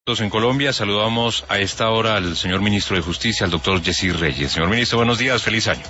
En Colombia saludamos a esta hora al señor ministro de Justicia, al doctor Jessy Reyes. Señor ministro, buenos días, feliz año.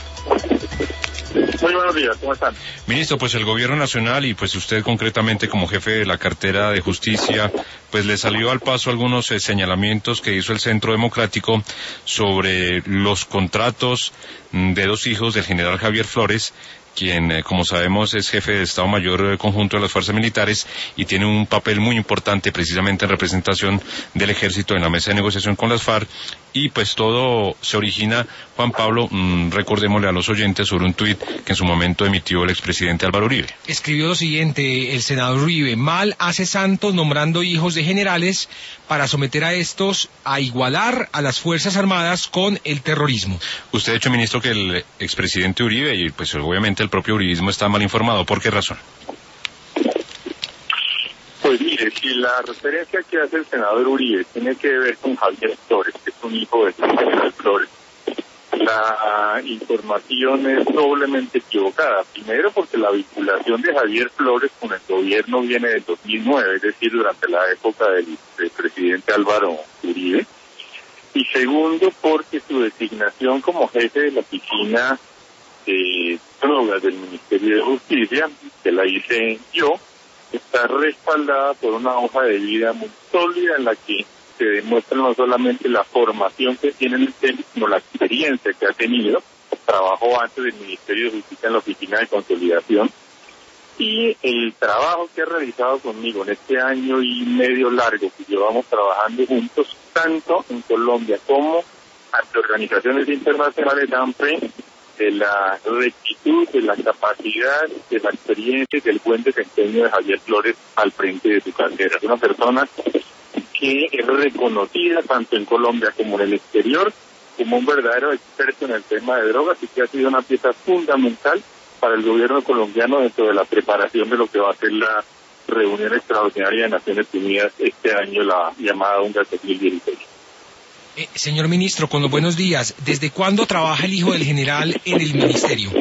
Muy buenos días, ¿cómo están? Ministro, pues el gobierno nacional y pues usted concretamente como jefe de la cartera de justicia, pues le salió al paso algunos señalamientos que hizo el Centro Democrático sobre los contratos de dos hijos del general Javier Flores, quien, como sabemos, es jefe de Estado Mayor Conjunto de las Fuerzas Militares y tiene un papel muy importante precisamente en representación del Ejército en la mesa de negociación con las FARC, y pues todo se origina, Juan Pablo, recordémosle a los oyentes sobre un tuit que en su momento emitió el expresidente Álvaro Uribe. Escribió lo siguiente, el senador Uribe: mal hace Santos nombrando hijos de generales para someter a estos a igualar a las Fuerzas Armadas con el terrorismo. Usted ha dicho, ministro, que el expresidente Uribe y pues obviamente el propio uribismo está mal informado. ¿Por qué razón? Pues mire, si la referencia que hace el senador Uribe tiene que ver con Javier Flores, que es un hijo de Javier Flores, la información es doblemente equivocada. Primero, porque la vinculación de Javier Flores con el gobierno viene del 2009, es decir, durante la época del presidente Álvaro Uribe. Y segundo, porque su designación como jefe de la oficina de drogas del Ministerio de Justicia, que la hice yo, está respaldada por una hoja de vida muy sólida en la que se demuestra no solamente la formación que tiene en el tema, sino la experiencia que ha tenido. Trabajó antes del Ministerio de Justicia en la Oficina de Consolidación, y el trabajo que ha realizado conmigo en este año y medio largo que llevamos trabajando juntos, tanto en Colombia como ante organizaciones internacionales, dan fe de la rectitud, de la capacidad, de la experiencia y del buen desempeño de Javier Flores al frente de su cartera. Es una persona que es reconocida tanto en Colombia como en el exterior como un verdadero experto en el tema de drogas, y que ha sido una pieza fundamental para el gobierno colombiano dentro de la preparación de lo que va a ser la reunión extraordinaria de Naciones Unidas este año, la llamada UNGA 2016. Señor ministro, con los buenos días, ¿desde cuándo trabaja el hijo del general en el ministerio?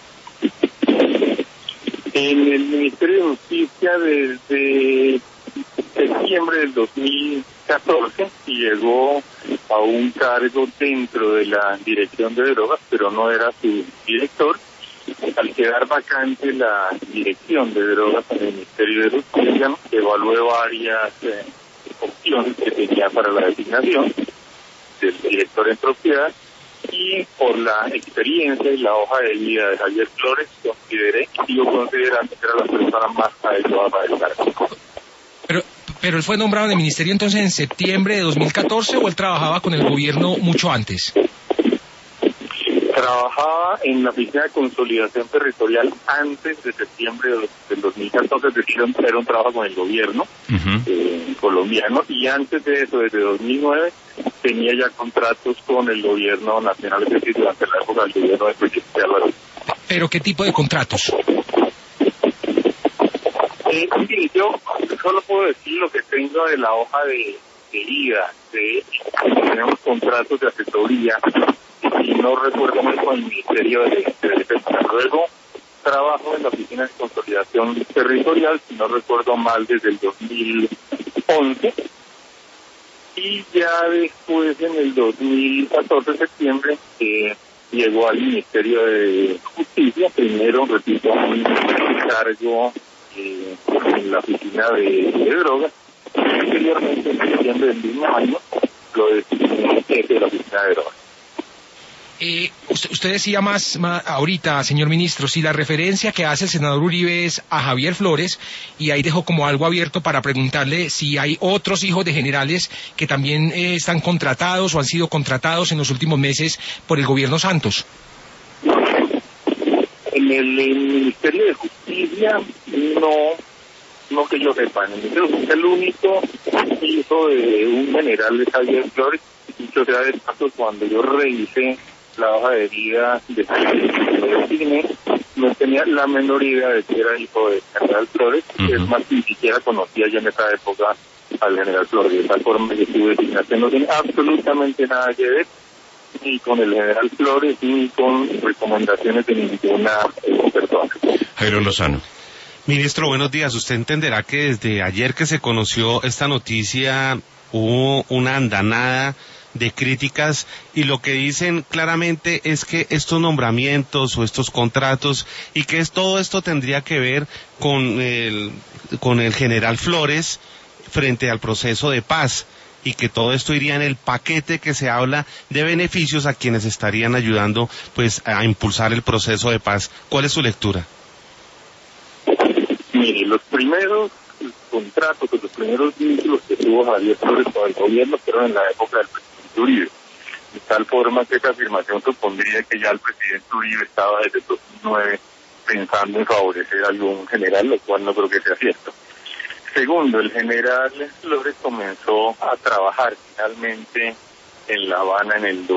En el Ministerio de Justicia desde septiembre del 2014, y llegó a un cargo dentro de la dirección de drogas, pero no era su director. Al quedar vacante la dirección de drogas en el Ministerio de Justicia, evalué varias opciones que tenía para la designación del director en propiedad, y por la experiencia y la hoja de vida de Javier Flores sigo considerando que era la persona más adecuada para el cargo. Pero él fue nombrado en el ministerio entonces en septiembre de 2014, ¿o él trabajaba con el gobierno mucho antes? Trabajaba en la Oficina de Consolidación Territorial antes de septiembre del 2014, es decir, era un trabajo con el gobierno colombiano, y antes de eso, desde 2009, tenía ya contratos con el gobierno nacional, es decir, durante la época del gobierno del presidente Álvaro. ¿Pero qué tipo de contratos? Mire, yo solo puedo decir lo que tengo de la hoja de vida. Tenemos contratos de asesoría, y no recuerdo mal, con el Ministerio de Defensa. Luego trabajo en la Oficina de Consolidación Territorial, si no recuerdo mal, desde el 2011, y ya después, en el 2014, septiembre, llegó al Ministerio de Justicia. Primero, repito, un cargo en la Oficina de Drogas, y posteriormente, en septiembre del mismo año, lo designé jefe de la Oficina de Drogas. Usted decía más ahorita, señor ministro, si la referencia que hace el senador Uribe es a Javier Flores, y ahí dejó como algo abierto para preguntarle si hay otros hijos de generales que también están contratados o han sido contratados en los últimos meses por el gobierno Santos. En el Ministerio de Justicia no que yo sepa. En el Ministerio de Justicia el único hijo de un general es Javier Flores. Dicho sea de paso, cuando yo revisé la hoja de vida de Javier, no tenía la menor idea de que era hijo de general Flores. Es más, ni siquiera conocía yo en esa época al general Flores. De tal forma que su designación no tiene absolutamente nada que ver ni con el general Flores ni con recomendaciones de ninguna persona. Jairo Lozano. Ministro, buenos días. Usted entenderá que desde ayer que se conoció esta noticia, hubo una andanada de críticas y lo que dicen claramente es que estos nombramientos o estos contratos y que todo esto tendría que ver con el general Flores frente al proceso de paz y que todo esto iría en el paquete que se habla de beneficios a quienes estarían ayudando pues a impulsar el proceso de paz. ¿Cuál es su lectura? Mire, los primeros contratos, los primeros vínculos que tuvo Javier Flores con el gobierno fueron en la época del presidente Uribe, de tal forma que esa afirmación supondría que ya el presidente Uribe estaba desde 2009 pensando en favorecer a algún general, lo cual no creo que sea cierto. Segundo, el general Flores comenzó a trabajar finalmente en La Habana en el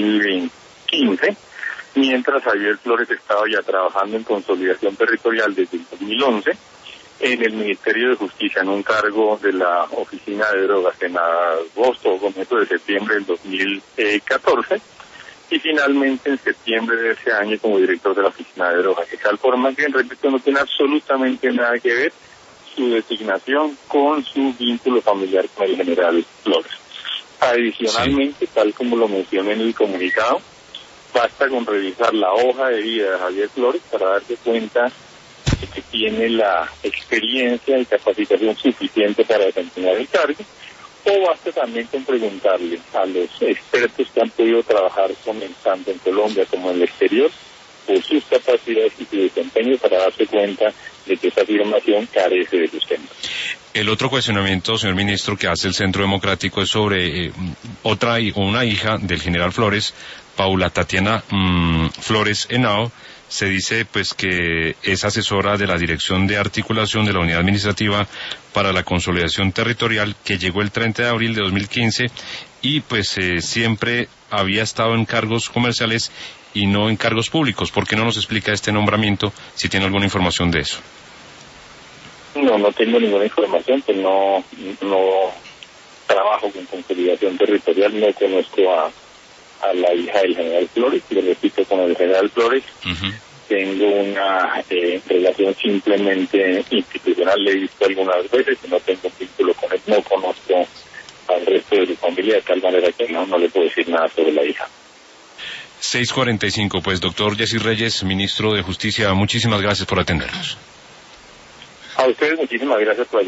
2015, mientras Javier Flores estaba ya trabajando en consolidación territorial desde el 2011 en el Ministerio de Justicia, en un cargo de la Oficina de Drogas en agosto o comienzo de septiembre del 2014, y finalmente en septiembre de ese año como director de la Oficina de Drogas, de tal forma que en repito no tiene absolutamente nada que ver su designación con su vínculo familiar con el general Flores. Adicionalmente, tal como lo mencioné en el comunicado, basta con revisar la hoja de vida de Javier Flores para darse cuenta de que tiene la experiencia y capacitación suficiente para desempeñar el cargo, o basta también con preguntarle a los expertos que han podido trabajar con él tanto en Colombia como en el exterior por sus capacidades y su desempeño para darse cuenta de que esa afirmación carece de sustento. El otro cuestionamiento, señor ministro, que hace el Centro Democrático es sobre una hija del general Flores, Paula Tatiana Flores Henao. Se dice pues que es asesora de la Dirección de Articulación de la Unidad Administrativa para la Consolidación Territorial, que llegó el 30 de abril de 2015 y pues siempre había estado en cargos comerciales y no en cargos públicos. ¿Por qué no nos explica este nombramiento, si tiene alguna información de eso? No tengo ninguna información, pues no trabajo con consolidación territorial, no conozco a la hija del general Flores, y le repito, con el general Flores tengo una relación simplemente institucional, le he visto algunas veces y no tengo un vínculo con él, no conozco al resto de su familia, de tal manera que no le puedo decir nada sobre la hija. 6:45, pues doctor Jessy Reyes, ministro de Justicia, muchísimas gracias por atendernos. A ustedes muchísimas gracias por